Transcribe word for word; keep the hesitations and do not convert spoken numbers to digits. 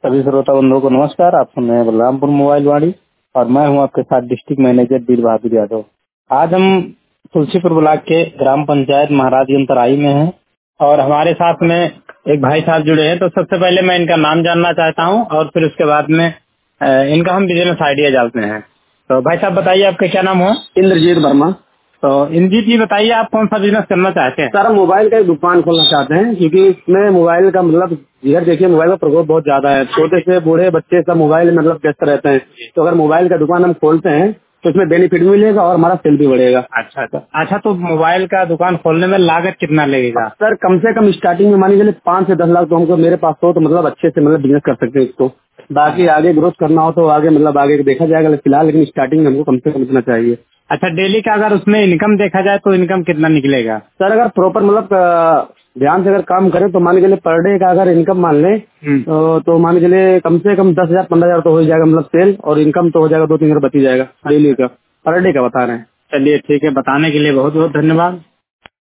सभी श्रोता बंधुओं को नमस्कार। आप सुन रहे हैं बलरामपुर मोबाइल वाणी और मैं हूं आपके साथ डिस्ट्रिक्ट मैनेजर वीर बहादुर यादव। आज हम तुलसीपुर ब्लॉक के ग्राम पंचायत महाराजगंज तराई में हैं और हमारे साथ में एक भाई साहब जुड़े हैं। तो सबसे पहले मैं इनका नाम जानना चाहता हूं और फिर उसके बाद में अ, इनका हम बिजनेस आइडिया जानते हैं। तो भाई साहब बताइए, आपका क्या नाम हो? इंद्रजीत वर्मा। तो इंद्रजीत जी बताइए, आप कौन सा बिजनेस करना चाहते हैं? सर हम मोबाइल का एक दुकान खोलना चाहते हैं, क्योंकि इसमें मोबाइल का मतलब इधर देखिए मोबाइल का प्रकोप बहुत ज्यादा है। छोटे से बूढ़े बच्चे सब मोबाइल में मतलब व्यस्त रहते हैं। तो अगर मोबाइल का दुकान हम खोलते हैं तो इसमें बेनिफिट भी मिलेगा और हमारा सेल भी बढ़ेगा। अच्छा अच्छा अच्छा तो मोबाइल का दुकान खोलने में लागत कितना लगेगा? सर कम से कम स्टार्टिंग में मान लीजिए पाँच से दस लाख तो हमको मेरे पास हो तो मतलब अच्छे से मतलब बिजनेस कर सकते हैं इसको। बाकी आगे ग्रोथ करना हो तो आगे मतलब आगे देखा जाएगा, लेकिन फिलहाल लेकिन स्टार्टिंग में हमको कम से कम इतना चाहिए। अच्छा, डेली का अगर उसमें इनकम देखा जाए तो इनकम कितना निकलेगा? सर अगर प्रॉपर मतलब अ, ध्यान से अगर काम करें तो मान के चलिए पर डे का अगर इनकम मान लें हम्म। तो, तो मान के चलिए कम से कम दस हजार पंद्रह हजार तो हो ही जाएगा, मतलब सेल और इनकम तो हो जाएगा, दो तीन हजार बच ही जाएगा डेली का, पर डे का बता रहे हैं। चलिए ठीक है, बताने के लिए बहुत बहुत धन्यवाद।